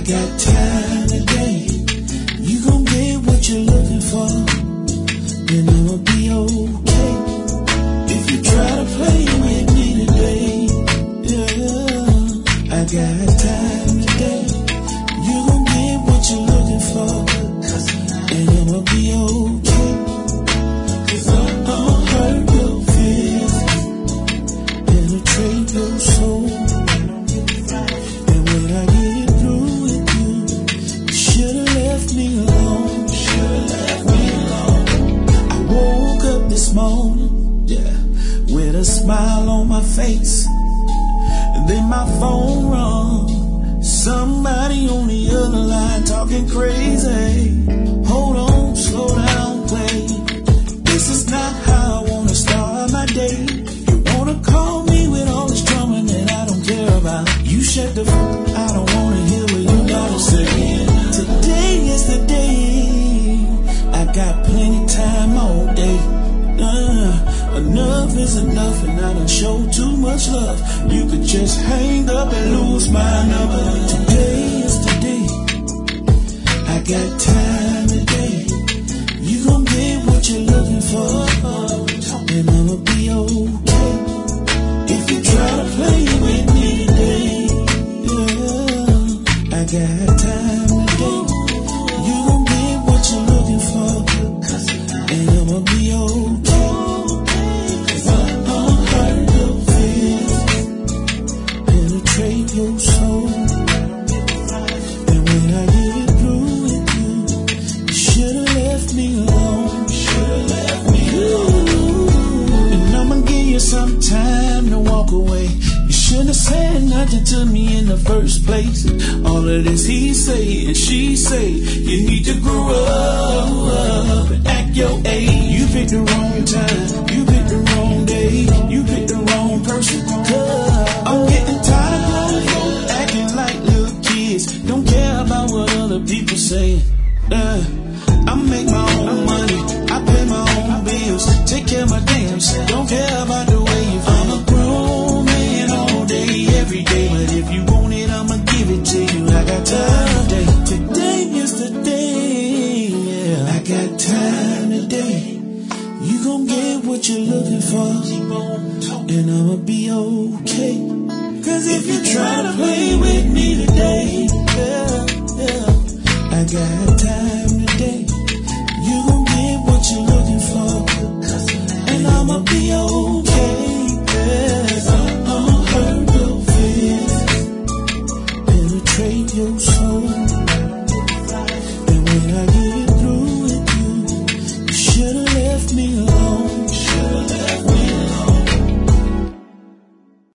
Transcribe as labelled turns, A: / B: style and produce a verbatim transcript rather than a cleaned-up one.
A: got time today. You gon' get what you're looking for, and I'ma be okay. If you try to play with me today, yeah, I got time today. You gon' get what you're looking for, and I'ma be okay. Cause I'ma hurt your feelings, penetrate your soul. And when I get through with you, you should've left me alone. Should've left me alone. I woke up this morning, yeah, with a smile on my face, and then my phone rung. Somebody on the other line talking crazy. Hold on, slow down, wait. This is not how I wanna start my day. You wanna call me with all this drama that I don't care about. You shut the phone, I don't wanna hear what you gotta say. Today is the day. I got plenty time all day. Uh, enough is enough, and I done showed too much love. You could just hang up and lose my number. Today is the day. I got time today. You gon' get what you're looking for, and I'ma be okay. If you try to play with me today, yeah, I got time today. You gon' get what you're looking for, and I'ma be okay. Cause I'ma hurt your feelings, penetrate your soul. And when I get through with you, you should've left me alone. Should've left me alone. And I'ma give you some time to walk away. You shouldn't have said nothing to me in the first place. All of this he say and she say. You need to grow up and act your age. You picked the wrong time, you picked the wrong day, you picked the wrong person. Cause I'm getting tired of grown folk acting like little kids. Don't care about what other people say. uh, I make my own money, I pay my own bills, take care of my damn self. Don't care about the way you feel. I'm a grown man all day, every day. But if you want it, I'ma give it to you. I got time today. Today is the day, yeah. I got time today. You gon' get what you're looking for, and I'ma be okay. Cause if you try to play with me today,